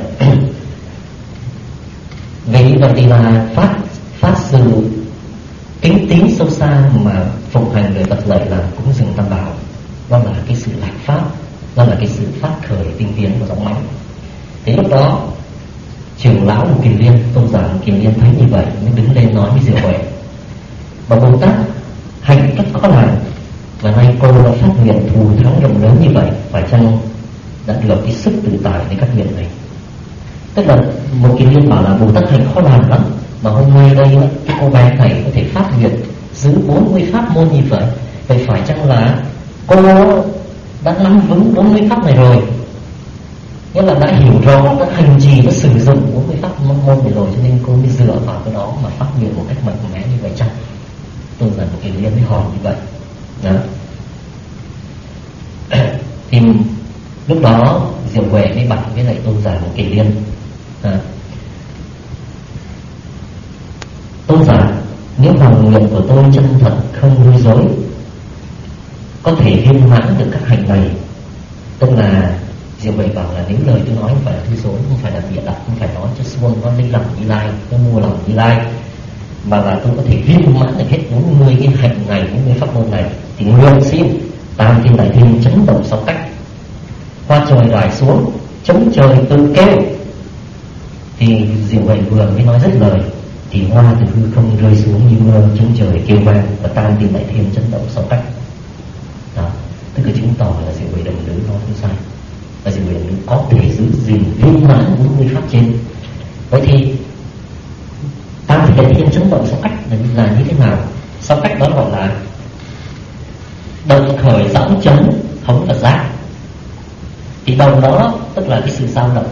vì như vậy thì là phát sự kính tín sâu xa mà phụng hành lời Phật dạy là cúng dường Tam Bảo. Đó là cái sự lạc pháp, đó là cái sự phát khởi tinh tiến và rộng mãnh. Thế lúc đó trưởng lão Mục Kiền Liên, tôn giả Mục Kiền Liên thấy như vậy mới đứng lên nói với Diệu Huệ: Bà Bồ Tát hành cách khó làm, và nay cô đã phát nguyện thù thắng rộng lớn như vậy, phải chăng đã được cái sức tự tại để các nguyện này? Tức là một cái liên bảo là Bồ Tát hành khó làm lắm, mà hôm nay đây cái cô bé này có thể phát nguyện giữ 40 pháp môn như vậy, vậy phải chăng là cô đã nắm vững 40 pháp này rồi, nghĩa là đã hiểu rõ, đã hành trì, đã sử dụng 40 pháp môn này rồi, cho nên cô mới dựa vào cái đó mà phát nguyện một cách mạnh mẽ như vậy chăng? Tôi là một cái liên mới hỏi như vậy. Đó, lúc đó Diệu Huệ mới bạch với lại tôn giả Kỳ Liên. Tôn giả, nếu lòng nguyện của tôi chân thật không hư dối, có thể viên mãn được các hành này. Tức là Diệu Huệ bảo là nếu lời tôi nói không phải là hư dối, không phải là bịa đặt, không phải nói cho suông, nó lấy lòng Như Lai, nó mua lòng Như Lai, mà là tôi có thể viên mãn được hết 40 cái hành này, 40 pháp môn này, thì nguyện xin tam thiên đại thiên chấn động sáu cách, hoa trời rải xuống, chống trời tự kêu. Thì Diệu Huệ vừa mới nói dứt lời thì hoa từ hư không rơi xuống như mưa, chống trời kêu vang, và tam thiên đại thiên chấn động sáu cách. Đó, tức là chứng tỏ là Diệu Huệ đồng nữ nói không sai, và Diệu Huệ đồng nữ có thể giữ gìn viên mãn 40 pháp trên. Vậy thì tam thiên đại thiên chấn động sáu cách là như thế nào? Sáu cách đó gọi là động khởi dõng chấn, hống là giác. Thì đồng đó tức là cái sự dao động,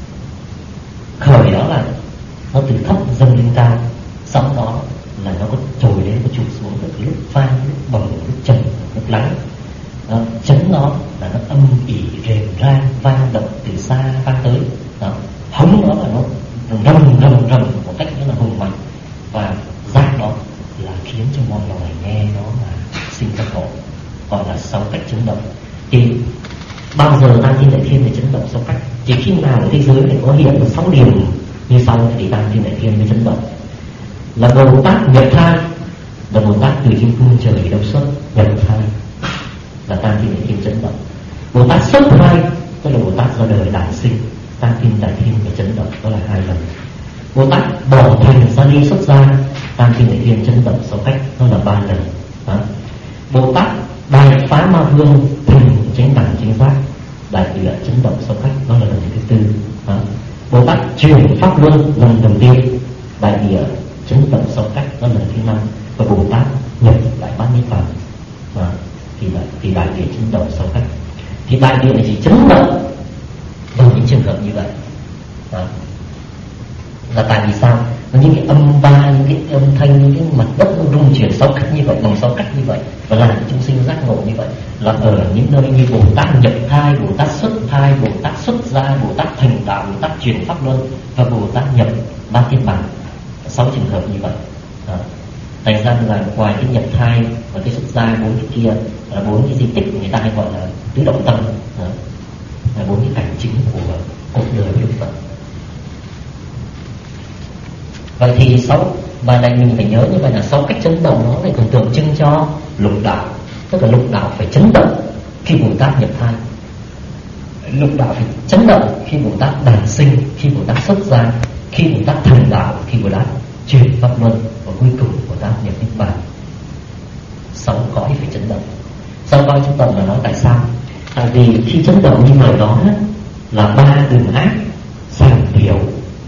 khởi đó là nó từ thấp dâng lên cao, sóng đó là nó có trồi lên có trụt xuống, từ lúc vang, lúc bồng, lúc trầm, lúc lắng. Chấn đó là nó âm ỉ rền rang vang động từ xa vang tới. Đó. Hống đó là nó rầm một cách rất là hùng mạnh, và giác đó là khiến cho mọi loài nghe nó mà sinh ra khổ, gọi là sáu cách chấn động. Thì bao giờ tam thiên đại thiên để chấn động sáu cách? Chỉ khi nào ở thế giới này có hiện 6 điểm như sau thì tam thiên đại thiên mới chấn động. Là Bồ Tát nhập thai, là Bồ Tát từ trên cung trời đâu xuất nhập thai, là tam thiên đại thiên chấn động. Bồ Tát xuất thai, tức là Bồ Tát ra đời đản sinh, tam thiên đại thiên phải chấn động, đó là 2 lần. Bồ Tát bỏ thành ra đi xuất gia, tam thiên đại thiên chấn động sáu cách, đó là 3 lần. Đó. Bồ Tát đại phá ma vương thành chánh đẳng chánh giác, đại địa chấn động sáu cách, đó là lần thứ 4. Đó. Bồ Tát truyền pháp luân lần đầu tiên, đại địa chấn động sáu cách, đó là lần thứ 5. Và Bồ Tát nhập đại bát niết bàn, thì đại địa chấn động sáu cách. Thì đại địa này chỉ chấn động vào những trường hợp như vậy. Đó. Là tại vì sao? Những cái âm ba, những cái âm thanh, những cái mặt đất nó rung chuyển sáu cách như vậy, bằng sáu cách như vậy, và làm chúng sinh giác ngộ như vậy, là ở những nơi như Bồ Tát nhập thai, Bồ Tát xuất thai, Bồ Tát xuất gia, Bồ Tát thành đạo, Bồ Tát truyền pháp luân, và Bồ Tát nhập bát niết bàn, 6 trường hợp như vậy. Đó. Thành ra là ngoài cái nhập thai và cái xuất gia, 4 cái kia là 4 cái di tích người ta hay gọi là tứ động tâm. Đó. Là 4 cái cảnh chính của cuộc đời của Đức Phật. Vậy thì bài này mình phải nhớ như vậy là 6 cách chấn động nó lại còn tượng trưng cho lục đạo. Tức là lục đạo phải chấn động khi Bồ Tát nhập thai, lục đạo phải chấn động khi Bồ Tát đản sinh, khi Bồ Tát xuất gia, khi Bồ Tát thành đạo, khi Bồ Tát truyền pháp luân, và cuối cùng Bồ Tát nhập niết bàn. 6 cõi phải chấn động. 6 cõi chấn động là nói tại sao? Tại vì khi chấn động như vậy đó là 3 đường ác giảm thiểu,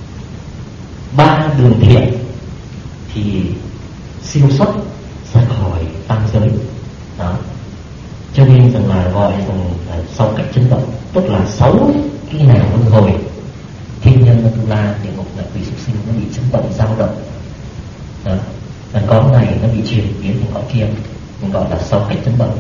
3 đường thiện thì siêu xuất ra khỏi tam giới. Đó. Cho nên rằng là gọi rằng 6 cách chấn động, tức là 6 cái nào luân hồi, thiên nhân, tu la, địa ngục, là quỷ, súc sinh nó bị chấn động, dao động. Đó. Là có này nó bị chuyển biến thành cõi kia, mình gọi là 6 cách chấn động.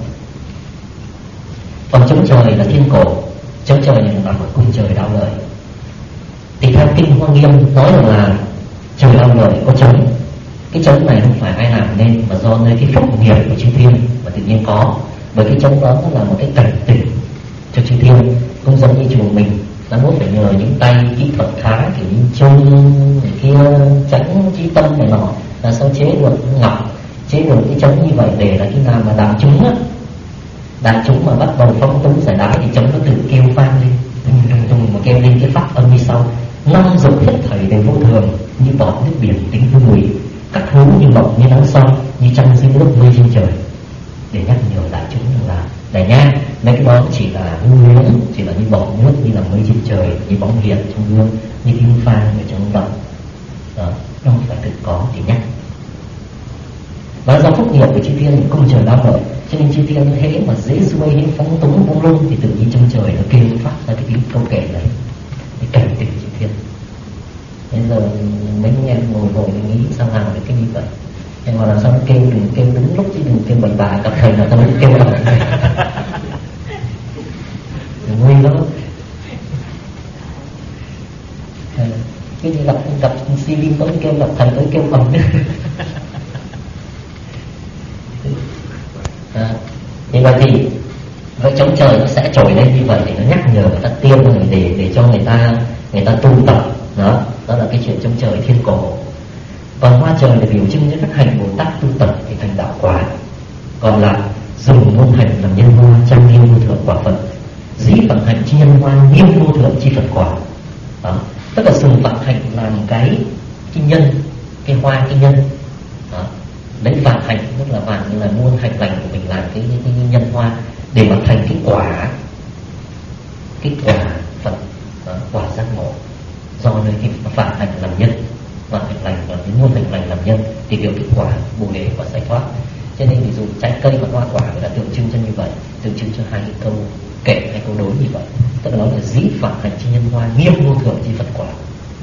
Còn chống trời là thiên cổ, chống trời này là một cung trời đạo lợi. Thì theo kinh Hoa Nghiêm nói rằng là trời đạo lợi có chống. Cái chống này không phải ai làm nên, mà do nơi cái phúc nghiệp của chư thiên mà tự nhiên có. Bởi cái chống đó nó là một cái cảnh tỉnh cho chư thiên. Không giống như chùa mình nó muốn phải nhờ những tay kỹ thuật khá, kiểu như chung này kia, tránh trí tâm này nọ, là sao chế được ngọc, chế được cái chống như vậy để là khi nào mà đám chúng á, đám chúng mà bắt đầu phong túng giải đái thì chống nó tự kêu vang lên, mà kêu lên cái pháp âm như sau: 5 dục hết thảy đều vô thường, như bọt nước biển tính hư mùi, các thứ như mộng như nắng son, như trăng dưới nước mây trên trời, để nhắc nhở đại chúng rằng là đại nha, mấy cái đó chỉ là hư huyễn, chỉ là như bọt nước, như là mây trên trời, như bóng hiện trong gương, như tiếng phan ở trong động. Đó, nó không phải thực có thì nhắc. Và do phúc nghiệp của chư thiên cung trời lao lợi, cho nên chư thiên hễ mà dễ xuôi hay phóng túng vung lung thì tự nhiên trong trời nó kêu phát ra cái tiếng câu kể đấy, cái cảnh tỉnh chư thiên. Bây giờ mấy anh em ngồi nghĩ sao làm được cái như vậy? Em mà làm sao nó kêu, đừng kêu đúng lúc chứ đừng kêu bậy bạ, gặp thầy là tao mới kêu đâu. lắm. Cái như gặp si lim tới kêu gặp thần tới kêu ầm. Như vậy thì với chống trời nó sẽ trồi lên như vậy để nó nhắc nhở người ta tiên rồi để cho người ta tu tập. Đó là cái chuyện chống trời thiên cổ. Còn hoa trời là biểu trưng cho các hành Bồ Tát tu tập thì thành đạo quả. Còn là dùng môn hành làm nhân hoa trang nghiêm vô thượng quả Phật, dĩ Phật hạnh chi nhân hoa nghiêm vô thượng chi Phật quả. Đó, tức là dùng Phật hạnh làm cái nhân, cái hoa cái nhân. Đó, lấy vạn hạnh tức là vạn là muôn hạnh lành của mình làm cái nhân hoa để mà thành cái quả Phật. Đó, quả giác ngộ do nơi cái vạn hạnh làm nhân, vạn hạnh lành và cái muôn hạnh lành làm nhân thì đều kết quả bồ đề và giải thoát. Cho nên ví dụ trái cây và hoa quả người ta tượng trưng cho như vậy, tượng trưng cho hai cái câu kệ, hai câu đối như vậy. Tức là nói là dĩ Phật hạnh chi nhân hoa nghiêm vô thượng chi Phật quả.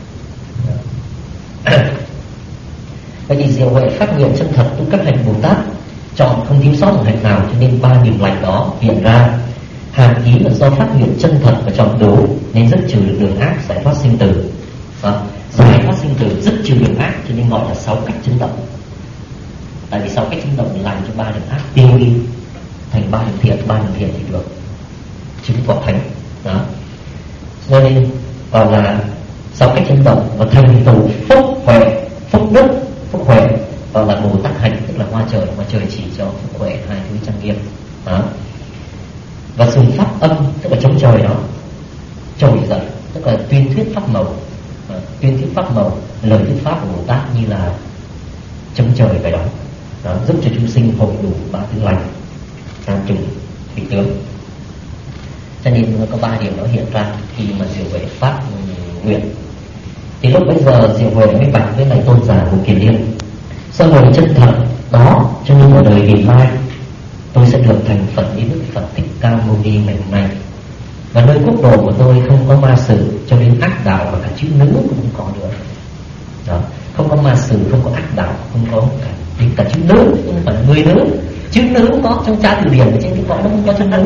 Vậy thì Diệu Huệ phát nguyện chân thật tu các hạnh Bồ Tát, chọn không thiếu sót một hạnh nào, cho nên ba điểm lành đó hiện ra. Hàm ý là do phát nguyện chân thật và chọn đúng nên dứt trừ được đường ác, giải thoát sinh tử. Giải thoát sinh tử, dứt trừ đường ác cho nên gọi là 6 cách chấn động. Tại vì 6 cách chấn động làm cho 3 đường ác tiêu đi thành 3 đường thiện, 3 đường thiện thì được chứng quả thánh. Đó, cho nên còn là 6 cách chấn động và thành tựu phúc huệ, phúc đức, phúc huệ còn là Bồ Tát hạnh, tức là hoa trời chỉ cho phúc huệ, hai thứ trang nghiêm. Đó, và dùng pháp âm tức là chống trời đó trồi dậy, tức là tuyên thuyết pháp màu. Tuyên thuyết pháp màu, lời thuyết pháp của Bồ Tát như là chống trời vậy đó. Đó, giúp cho chúng sinh hội đủ 3 thứ lành, tam trùng, thủy tướng. Cho nên có 3 điều đó hiện ra khi mà Diệu Huệ phát nguyện. Thì lúc bấy giờ Diệu Huệ mới bạch với lại tôn giả của Kiền Liên: do lời chân thật đó cho nên ở đời vị lai tôi sẽ được thành Phật ý Đức Phật Thích Ca Mâu Ni ngày hôm nay. Và nơi quốc độ của tôi không có ma sử, cho nên ác đạo và cả chữ nữ cũng không có nữa. Đó, không có ma sử, không có ác đạo, không có cả chữ nữ, không phải người nữ. Chữ nữ cũng có trong tra từ điển ở trên cái cõi nó không có chữ nữ.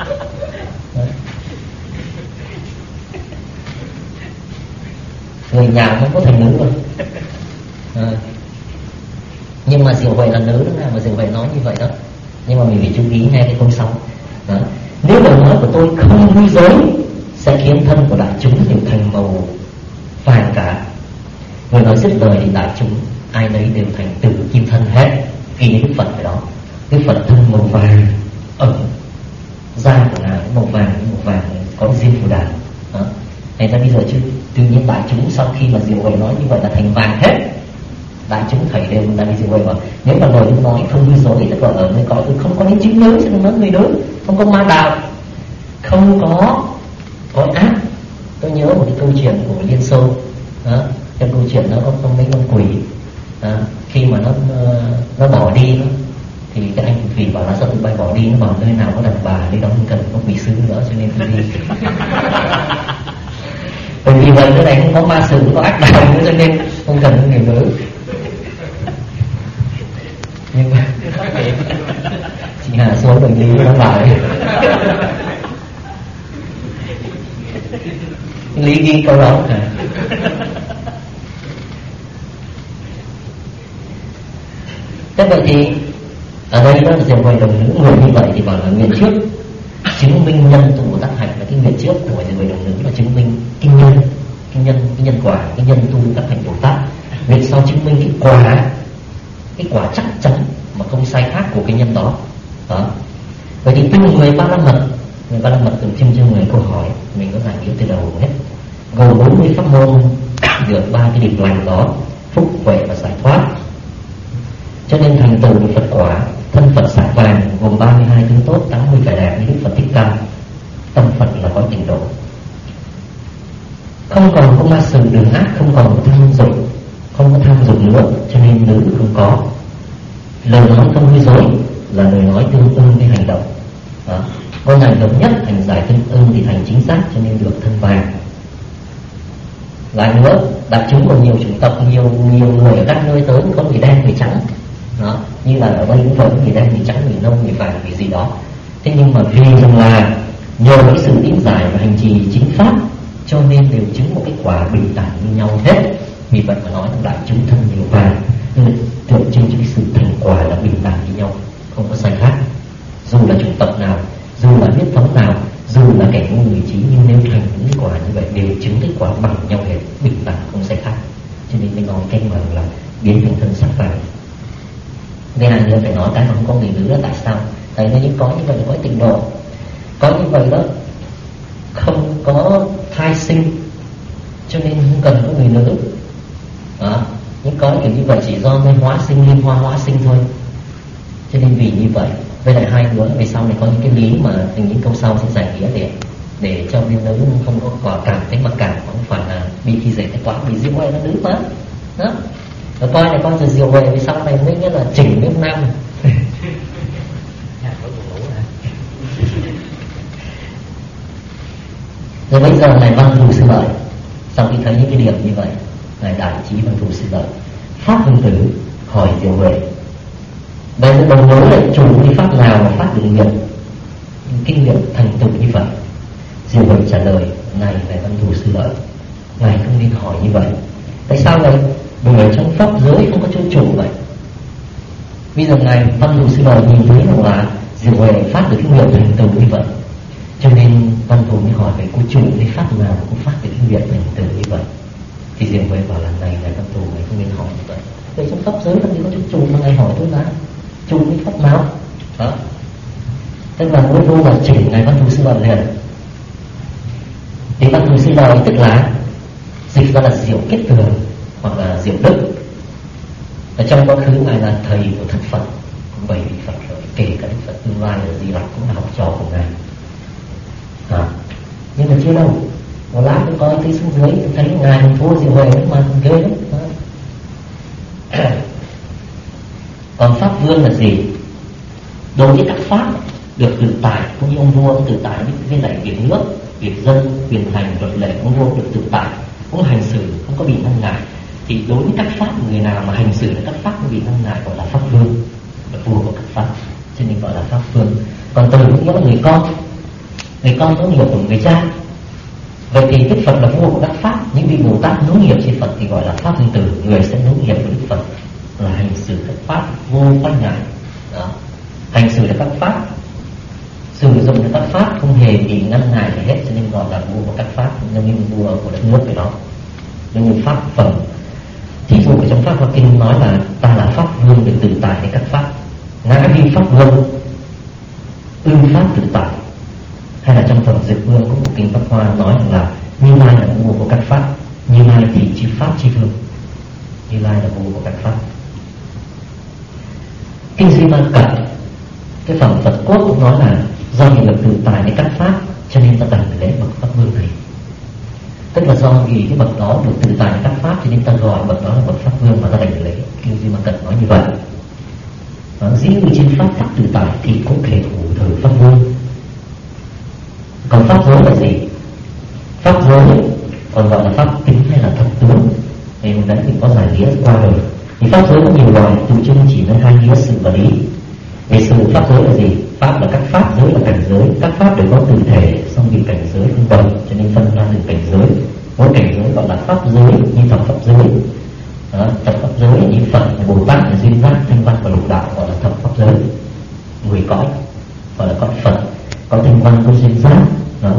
Người nhà không có thành nữ rồi. Nhưng mà Diệu Huệ là nữ đó, mà Diệu Huệ nói như vậy đó. Nhưng mà mình phải chú ý nghe cái câu sau. Đó, nếu lời nói của tôi không hư dối sẽ khiến thân của đại chúng đều thành màu vàng cả. Người nói dứt lời thì đại chúng ai nấy đều thành tử kim thân hết. Vì Đức Phật phải đó, Đức Phật thân màu vàng, da của ngài màu vàng có diêm phù đà. Thành ra bây giờ chứ tự nhiên đại chúng sau khi mà Diệu Huệ nói như vậy là thành vàng hết. Đại chúng thấy đều là Diệu Huệ mà nếu mà lời nói không hư dối, tức là ở nơi cõi tôi không có đến chữ nữ, sẽ nói người nữ, không có ma đạo, không có ác. Tôi nhớ một cái câu chuyện của Liên Xô. Trong câu chuyện nó có mấy con quỷ. Khi mà nó bỏ đi đó, thì cái anh phù thủy bảo là sao tụi bay bỏ đi, nó bảo nơi nào có đàn bà nơi đó không cần có quỷ sứ nữa, cho nên tôi đi. Bởi vì vậy nơi này không có ma sử, không có ác đạo nữa, cho nên không cần người nữ. Nhưng mà chị Hà xuống đồng lý nó lại lý ghi câu đó hả? Thế vậy thì ở đây đó là Diệu Huệ đồng nữ người như vậy thì bảo là nguyện trước chứng minh nhân tu Bồ Tát hạnh, là cái nguyện trước của Diệu Huệ đồng nữ là chứng minh cái nhân quả, cái nhân tu các hạnh Bồ Tát. Nguyện sau chứng minh cái quả chắc chắn mà không sai khác của cái nhân đó. Vậy thì tu người Ba La Mật tượng trưng cho người câu hỏi mình có giải nghĩa từ đầu hết, gồm 40 pháp môn được 3 cái điểm lành đó: phúc, huệ và giải thoát. Cho nên thành tựu được Phật quả, thân Phật xạ vàng gồm 32 thứ tốt, 80 vẻ đẹp như Đức Phật Thích Ca. Tâm Phật là có trình độ, không còn có ma sử đường ác, không còn có không có tham dục nữa, cho nên nữ không có. Lời nói không hư dối là lời nói tương ưng với hành động. Con hành động nhất hành giải tương ưng thì thành chính xác, cho nên được thân vàng. Lại nữa, đại chúng còn nhiều chủng tộc, nhiều người ở các nơi tới, có người đen người trắng. Đó, như là ở đây cũng vậy, người đen người trắng, người nâu người vàng, người gì đó. Thế nhưng mà vì rằng là Nhờ cái sự tín giải và hành trì chính pháp cho nên đều chứng một cái quả bình đẳng như nhau hết. Vì vậy mà nói là đại chúng thân nhiều vàng, tượng trưng cho cái sự thành quả là bình đẳng như nhau, không có sai khác. Dù là chủng tộc nào, dù là huyết thống nào, dù là kẻ ngu người trí, nhưng nếu thành những quả như vậy đều chứng cái quả bằng nhau hết, bình đẳng không sai khác. Cho nên mới nói cái mà là biến thành thân sắc vàng. Cái này nữa phải nói cái mà không có người nữ là tại sao? Tại vì có như vậy là có tịnh độ, có như vậy đó không có thai sinh, cho nên không cần có người nữ. Nhưng có kiểu như vậy chỉ do nơi hóa sinh, liên hoa hóa sinh thôi. Cho nên vì như vậy, với lại hai đứa về sau này có những cái lý mà những câu sau sẽ giải nghĩa để cho viên nữ không có quả cảm thấy mặc cảm, không phải là bị khi dễ cái toán bị diệu huệ nó nữ mà đó. Rồi coi này con rồi diệu huệ về sau này mới nghĩa là chỉnh bên nam. Rồi bây giờ này Văn Thù Sư Lợi sau khi thấy những cái điểm như vậy, ngài đại trí Văn Thù Sư Lợi pháp vương tử hỏi diệu huệ. Bây giờ đồng đối lại chủ cái pháp nào mà phát được nghiệm kinh nghiệm thành tựu như vậy? Diệu huệ trả lời: này Văn Thù Sư Lợi, ngài không nên hỏi như vậy. Tại sao vậy? Bởi ở trong pháp giới không có chỗ chủ vậy. Bây giờ ngài Văn Thù Sư Lợi nhìn thấy rằng là diệu huệ phát được kinh nghiệm thành tựu như vậy, cho nên Văn Thù mới hỏi về cô chủ cái pháp nào cũng phát được kinh nghiệm thành tựu như vậy. Thì diệu huệ bảo là này Văn Thù, ngài không nên hỏi như vậy. Vậy trong pháp giới làm gì có chỗ chủ mà ngài hỏi tôi là chủ cái pháp nào đó. Tức là Nguyễn Vô là chỉnh ngài Văn Thù Sư Lợi liền. Thì Văn Thù Sư Lợi tức là dịch ra là diệu kết tường hoặc là diệu đức. Ở trong quá khứ ngài là thầy của thất Phật, cũng 7 vị Phật rồi, kể cả Đức Phật tương lai là Di Lặc cũng là học trò của ngài. Nhưng mà chưa đâu, một lát tôi coi thấy xuống dưới tôi thấy ngài thua diệu huệ mà ghê lắm. Còn pháp vương là gì? Đối với các pháp được tự tại, cũng như ông vua cũng tự tại với lại việc nước, việc dân, quyền hành, luật lệ, ông vua được tự tại, cũng hành xử không có bị ngăn ngại. Thì đối với các pháp, người nào mà hành xử là các pháp không bị ngăn ngại gọi là pháp vương, là vua của các pháp, cho nên gọi là pháp vương. Còn từ cũng nghĩa là người con nối nghiệp của người cha. Vậy thì Đức Phật là vua của các pháp, những vị Bồ Tát nối nghiệp trên Phật thì gọi là pháp vương tử, người sẽ nối nghiệp với Đức Phật, là hành xử các pháp vô quan ngại. Đó, hành xử là các pháp, sử dụng là các pháp không hề bị ngăn ngại gì hết, cho nên gọi là vua của các pháp, giống như vua của đất nước vậy đó, giống như pháp phẩm. Thí dụ ở trong pháp Hoa Kinh nói là ta là pháp vương được tự tại với các pháp, ngã vi pháp vương, ư pháp tự tại. Hay là trong phẩm Dược Vương cũng một kinh Pháp Hoa nói rằng là Như Lai là vua của các pháp, Như Lai thì chi pháp chi vương, Như Lai là vua của các pháp. Kinh Duy Ma Cật, cái phẩm Phật Quốc cũng nói là do hiện lực tự tại với các pháp cho nên ta đảnh lễ bậc pháp vương này. Tức là do vì cái bậc đó được tự tại với các pháp cho nên ta gọi bậc đó là bậc pháp vương mà ta đảnh lễ. Kinh Duy Ma Cật nói như vậy. Dĩ như trên pháp pháp tự tại thì cũng thể thủ thờ pháp vương. Còn pháp giới là gì? Pháp giới còn gọi là pháp tính hay là thật tướng, thì hôm đấy mình có giải nghĩa qua rồi. Thì pháp giới có nhiều loại, tự chung chỉ nói hai nghĩa sự và lý. Về sự pháp giới là gì? Pháp là các pháp, giới là cảnh giới. Các pháp đều có tự thể, song vì cảnh giới không đồng, cho nên phân ra từng cảnh giới. Mỗi cảnh giới gọi là pháp giới, như thập pháp giới. Thập pháp giới như Phật, Bồ Tát, duyên giác, thanh văn và lục đạo gọi là thập pháp giới. 10 cõi gọi là cõi Phật, có thanh văn, có duyên giác. Đó.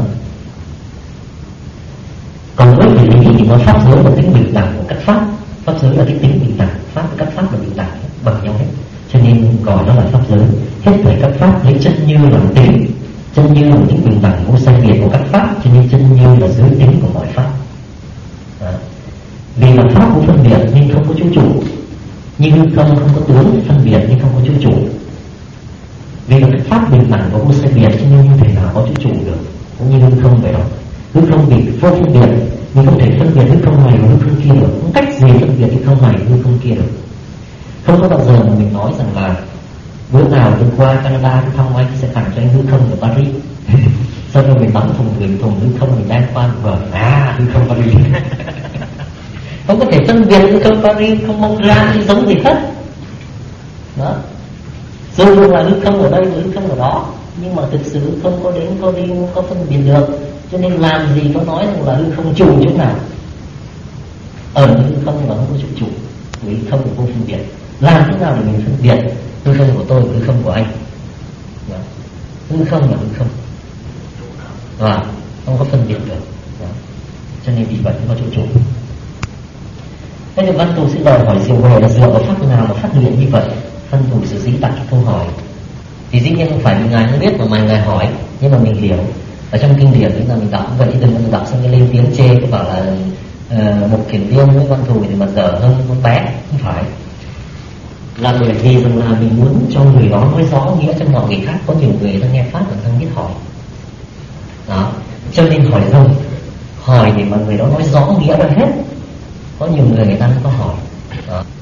Còn với vị lý thì nói pháp giới là tính bình đẳng của các pháp. Pháp giới là cái tính bình đẳng, pháp các pháp là bình đẳng bằng nhau hết, cho nên gọi nó là pháp giới. Hết thảy các pháp lấy chân như làm tính, chân như là tính bình đẳng vô sai biệt của các pháp, cho nên chân như là giới tính của mọi pháp. Đó. Vì là pháp vô phân biệt nên không có chỗ chủ, như không có tướng phân biệt nên không có chỗ chủ. Vì là các pháp bình đẳng và vô sai biệt cho nên không thể nào có chỗ chủ được, cũng như hư không vậy đó. Hư không bị vô phân biệt, mình không thể phân biệt hư không này và hư không kia được, không cách gì phân biệt hư không này hư không kia được. Không có bao giờ mà mình nói rằng là bữa nào tôi qua Canada tôi thăm anh sẽ tặng cho anh hư không của Paris. Sau đó mình bắn thùng hư không mình đang qua rồi hư không Paris. Không có thể phân biệt hư không Paris, không mong ra thì giống gì hết. Đó. Dù là hư không ở đây, hư không ở đó, nhưng mà thực sự không có đến có đi, không có phân biệt được. Cho nên làm gì có nói rằng là hư không trùng chỗ nào. Ẩn hư không mà không có chỗ trụ, vì không là vô phân biệt. Làm thế nào để mình phân biệt hư không của tôi, hư không của anh? Hư không là hư không, và không có phân biệt được. Cho nên vì vậy không có chỗ trụ. Thế thì văn tù sẽ đòi hỏi diệu huệ là dựa vào pháp nào mà phát luyện như vậy. Văn tù sử dĩ đặt cái câu hỏi. Thì dĩ nhiên không phải vì ngài không biết mà ngài hỏi, nhưng mà mình hiểu. Ở trong kinh điển chúng ta mình đọc vậy, đừng có đọc xong cái lên tiếng chê cái bảo là một kiểm viên với văn thù thì mà dở hơn con bé. Không phải, là bởi vì rằng là mình muốn cho người đó nói rõ nghĩa cho mọi người khác. Có nhiều người ta nghe pháp mà ta biết hỏi đó, cho nên hỏi rồi, hỏi để mà người đó nói rõ nghĩa ra hết. Có nhiều người người ta không có hỏi đó.